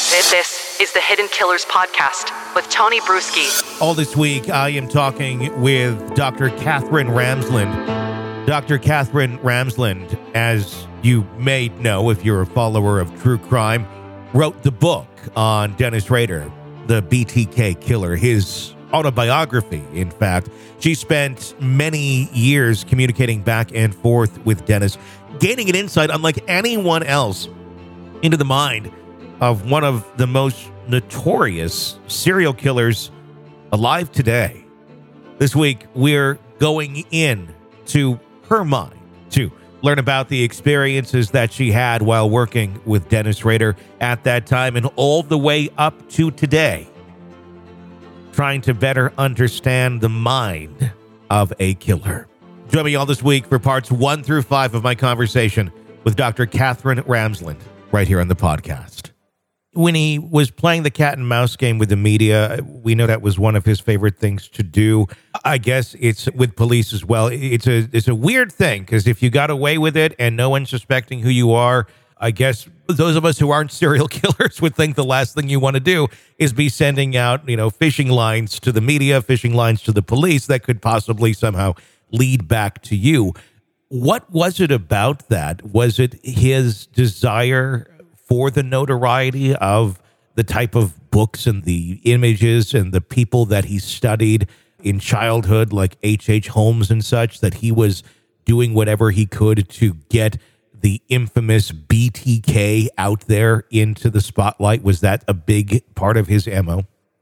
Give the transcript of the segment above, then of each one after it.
This is the Hidden Killers Podcast with Tony Brueski. All this week, I am talking with Dr. Katherine Ramsland. Dr. Katherine Ramsland, as you may know if you're a follower of true crime, wrote the book on Dennis Rader, the BTK killer, his autobiography, in fact. She spent many years communicating back and forth with Dennis, gaining an insight unlike anyone else into the mind of one of the most notorious serial killers alive today. This week, we're going in to her mind to learn about the experiences that she had while working with Dennis Rader at that time and all the way up to today, trying to better understand the mind of a killer. Join me all this week for parts 1 through 5 of my conversation with Dr. Katherine Ramsland right here on the podcast. When he was playing the cat and mouse game with the media, we know that was one of his favorite things to do. I guess it's with police as well. It's a weird thing because if you got away with it and no one's suspecting who you are, I guess those of us who aren't serial killers would think the last thing you want to do is be sending out, fishing lines to the media, fishing lines to the police that could possibly somehow lead back to you. What was it about that? Was it his desire for the notoriety of the type of books and the images and the people that he studied in childhood, like H.H. Holmes and such, that he was doing whatever he could to get the infamous BTK out there into the spotlight? Was that a big part of his MO?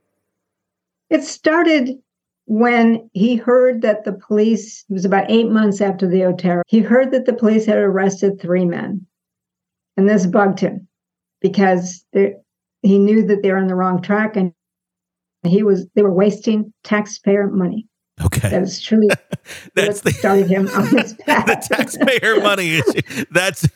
It started when he heard that the police, it was about 8 months after the Otero, he heard that the police had arrested 3 men. And this bugged him because he knew that they were on the wrong track and they were wasting taxpayer money. Okay. That is truly what started him on his path. The taxpayer money issue. That's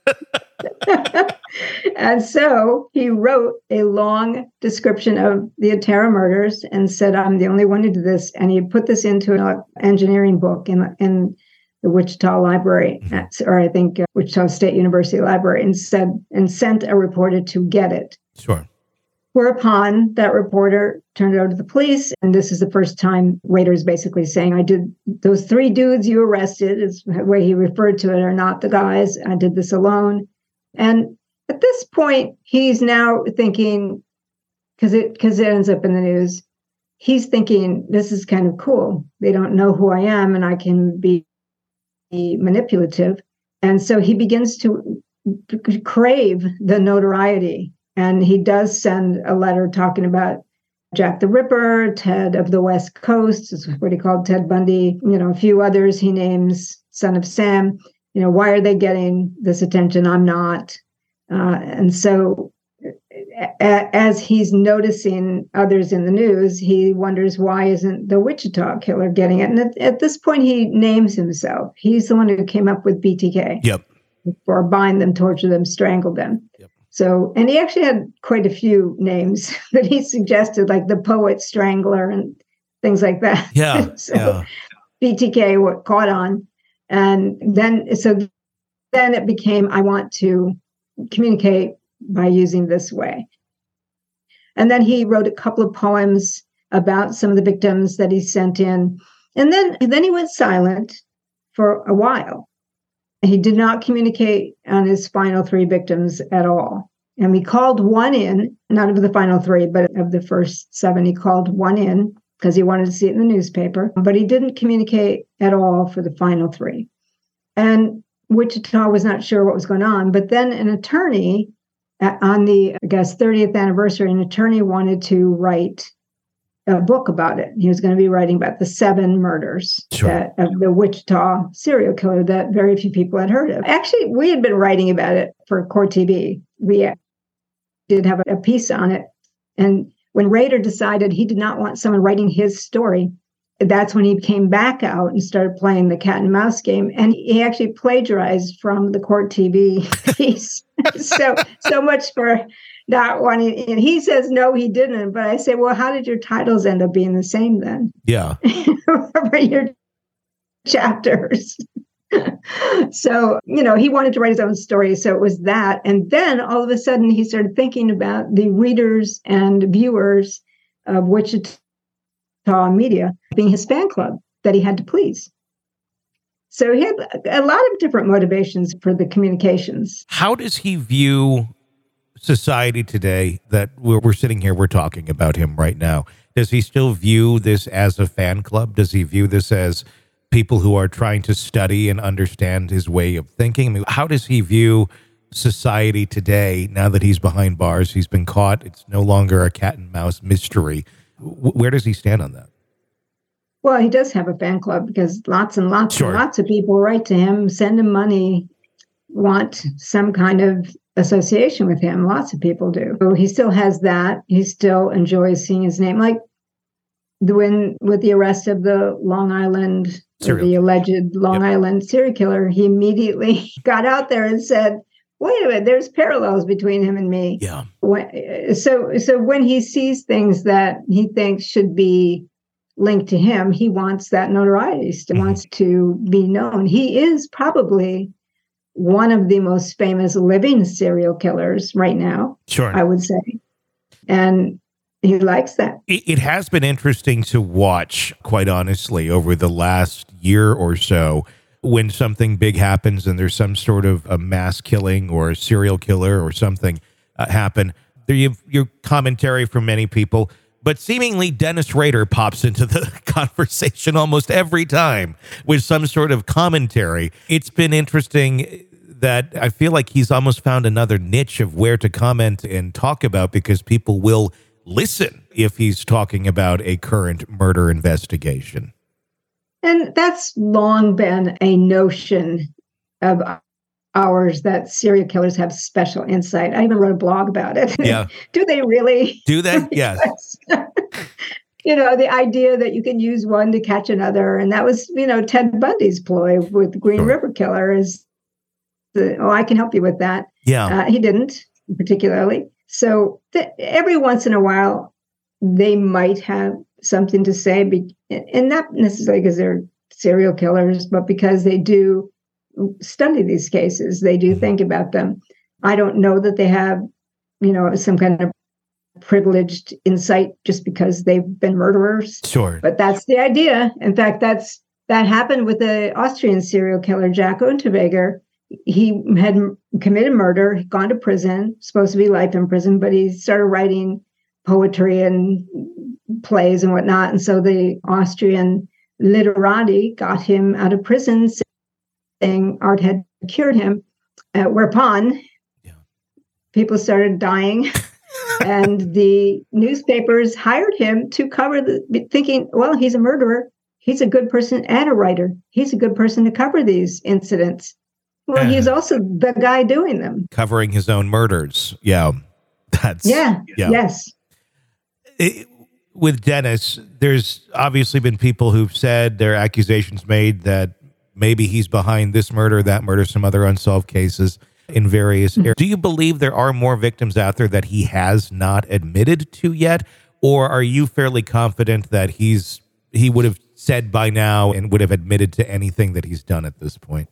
And so he wrote a long description of the Otero murders and said, I'm the only one to do this. And he put this into an engineering book in the Wichita Library, or I think Wichita State University Library, and sent a reporter to get it. Sure. Whereupon that reporter turned it over to the police. And this is the first time Rader is basically saying, I did those 3 dudes you arrested, is the way he referred to it, are not the guys. I did this alone. And at this point, he's now thinking, because it ends up in the news, he's thinking, this is kind of cool. They don't know who I am and I can be manipulative. And so he begins to crave the notoriety. And he does send a letter talking about Jack the Ripper, Ted of the West Coast, is what he called Ted Bundy, a few others he names, Son of Sam. Why are they getting this attention? I'm not. And so as he's noticing others in the news, he wonders, why isn't the Wichita killer getting it? And at this point, he names himself. He's the one who came up with BTK. Yep. For bind them, torture them, strangle them. Yep. So, and he actually had quite a few names that he suggested, like the poet strangler and things like that. Yeah. So BTK caught on. And then it became, I want to communicate by using this way. And then he wrote a couple of poems about some of the victims that he sent in. And then he went silent for a while. He did not communicate on his final 3 victims at all. And we called one in, not of the final 3, but of the first 7, he called one in because he wanted to see it in the newspaper. But he didn't communicate at all for the final 3. And Wichita was not sure what was going on. But then an attorney, on the, 30th anniversary, an attorney wanted to write a book about it. He was going to be writing about the 7 murders of the Wichita serial killer that very few people had heard of. Actually, we had been writing about it for Court TV. We did have a piece on it. And when Rader decided he did not want someone writing his story, that's when he came back out and started playing the cat and mouse game. And he actually plagiarized from the Court TV piece. so much for not wanting, and he says, no, he didn't. But I say, well, how did your titles end up being the same then? Yeah. For your chapters. So, he wanted to write his own story. So it was that. And then all of a sudden he started thinking about the readers and viewers of Wichita Media being his fan club that he had to please. So he had a lot of different motivations for the communications. How does he view society today that we're sitting here, we're talking about him right now? Does he still view this as a fan club? Does he view this as people who are trying to study and understand his way of thinking? I mean, how does he view society today now that he's behind bars? He's been caught. It's no longer a cat and mouse mystery. Where does he stand on that? Well, he does have a fan club because lots and lots Sure. and lots of people write to him, send him money, want some kind of association with him. Lots of people do. So he still has that. He still enjoys seeing his name. Like with the arrest of the Long Island, or the alleged Long Island serial killer, he immediately got out there and said, wait a minute, there's parallels between him and me. Yeah. So when he sees things that he thinks should be linked to him, he wants that notoriety. He wants to be known. He is probably one of the most famous living serial killers right now, Sure. I would say. And he likes that. It has been interesting to watch, quite honestly, over the last year or so, when something big happens and there's some sort of a mass killing or a serial killer or something happen. There you have your commentary from many people, but seemingly Dennis Rader pops into the conversation almost every time with some sort of commentary. It's been interesting that I feel like he's almost found another niche of where to comment and talk about, because people will listen if he's talking about a current murder investigation. And that's long been a notion of ours, that serial killers have special insight. I even wrote a blog about it. Yeah. Do they really? Do they? Yes. The idea that you can use one to catch another. And that was, Ted Bundy's ploy with Green River Killer is, I can help you with that. Yeah. He didn't particularly. So every once in a while, they might have something to say, and not necessarily because they're serial killers, but because they do study these cases. They do think about them. I don't know that they have, some kind of privileged insight just because they've been murderers. Sure. But that's the idea. In fact, that happened with the Austrian serial killer, Jack Unterweger. He had committed murder, gone to prison, supposed to be life in prison, but he started writing poetry and plays and whatnot. And so the Austrian literati got him out of prison, saying art had cured him, whereupon people started dying. And the newspapers hired him to cover thinking, well, he's a murderer. He's a good person and a writer. He's a good person to cover these incidents. Well, he's also the guy doing them. Covering his own murders. Yeah. Yes. With Dennis, there's obviously been people who've said, there are accusations made that maybe he's behind this murder, that murder, some other unsolved cases in various areas. Do you believe there are more victims out there that he has not admitted to yet? Or are you fairly confident that he would have said by now and would have admitted to anything that he's done at this point?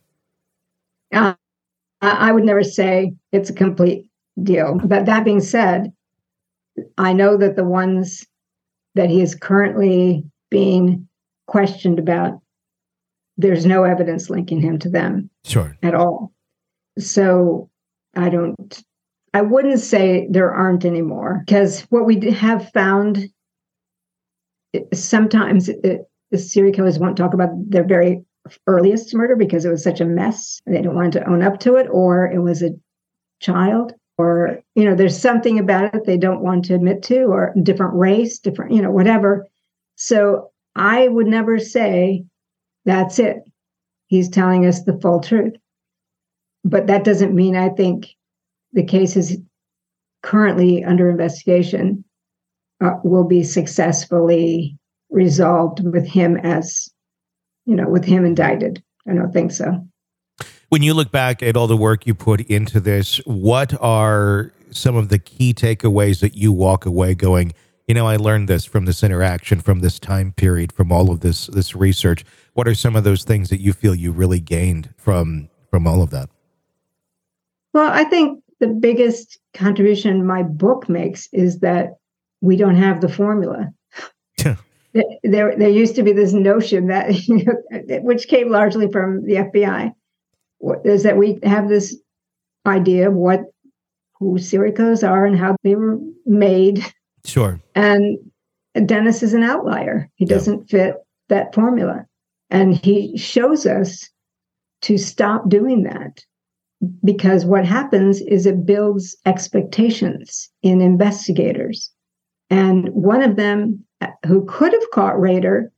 I would never say it's a complete deal. But that being said, I know that the ones that he is currently being questioned about, there's no evidence linking him to them. Sure. At all. So I wouldn't say there aren't anymore, because what we have found, sometimes the serial killers won't talk about their very earliest murder because it was such a mess. They don't want to own up to it, or it was a child, or, there's something about it they don't want to admit to, or different race, different, whatever. So I would never say that's it. He's telling us the full truth. But that doesn't mean I think the cases currently under investigation will be successfully resolved with him with him indicted. I don't think so. When you look back at all the work you put into this, what are some of the key takeaways that you walk away going, I learned this from this interaction, from this time period, from all of this research? What are some of those things that you feel you really gained from all of that? Well, I think the biggest contribution my book makes is that we don't have the formula. There used to be this notion that, which came largely from the FBI, is that we have this idea of who serial killers are and how they were made. Sure. And Dennis is an outlier. He doesn't fit that formula. And he shows us to stop doing that, because what happens is it builds expectations in investigators. And one of them, who could have caught Rader,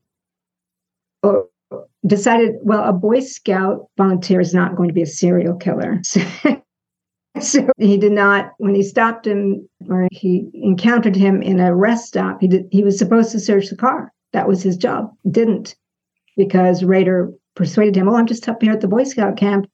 decided, well, a Boy Scout volunteer is not going to be a serial killer. So he did not, when he stopped him, or he encountered him in a rest stop, he was supposed to search the car. That was his job. Didn't, because Rader persuaded him, I'm just up here at the Boy Scout camp.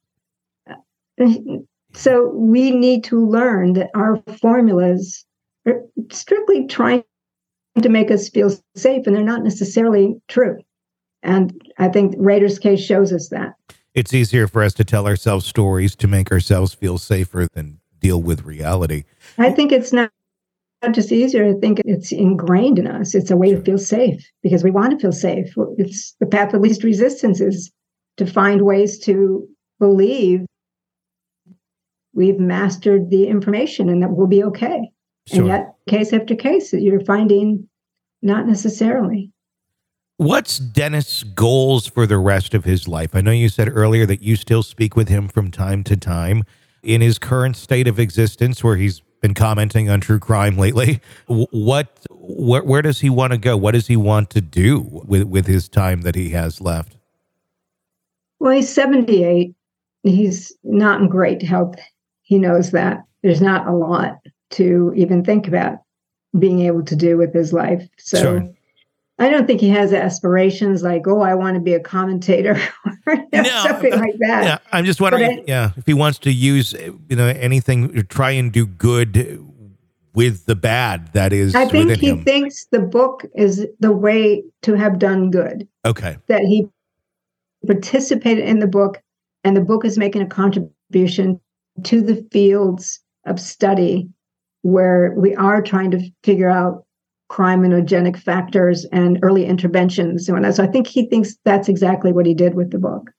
So we need to learn that our formulas are strictly trying to make us feel safe, and they're not necessarily true. And I think Rader's case shows us that. It's easier for us to tell ourselves stories to make ourselves feel safer than deal with reality. I think it's not just easier. I think it's ingrained in us. It's a way to feel safe, because we want to feel safe. It's the path of least resistance, is to find ways to believe we've mastered the information and that we'll be okay. Sure. And yet, case after case, you're finding not necessarily. What's Dennis' goals for the rest of his life? I know you said earlier that you still speak with him from time to time. In his current state of existence, where he's been commenting on true crime lately, where does he want to go? What does he want to do with his time that he has left? Well, he's 78. He's not in great health. He knows that. There's not a lot to even think about being able to do with his life. So sure. I don't think he has aspirations like, I want to be a commentator or something like that. Yeah, I'm just wondering, if he wants to use, anything to try and do good with the bad that is within him. I think he thinks the book is the way to have done good. Okay. That he participated in the book, and the book is making a contribution to the fields of study where we are trying to figure out criminogenic factors and early interventions. So I think he thinks that's exactly what he did with the book.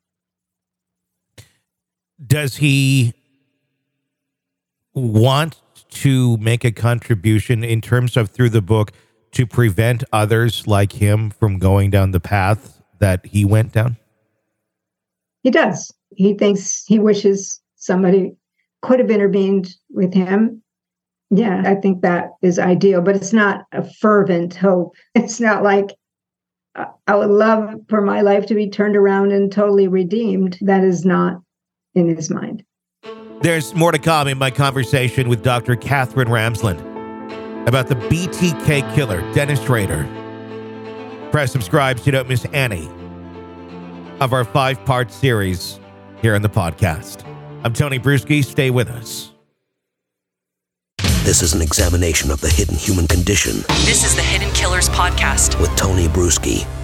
Does he want to make a contribution in terms of, through the book, to prevent others like him from going down the path that he went down? He does. He wishes somebody could have intervened with him. Yeah, I think that is ideal, but it's not a fervent hope. It's not like I would love for my life to be turned around and totally redeemed. That is not in his mind. There's more to come in my conversation with Dr. Katherine Ramsland about the BTK killer, Dennis Rader. Press subscribe so you don't miss any of our 5-part series here on the podcast. I'm Tony Bruschi. Stay with us. This is an examination of the hidden human condition. This is the Hidden Killers Podcast with Tony Bruschi.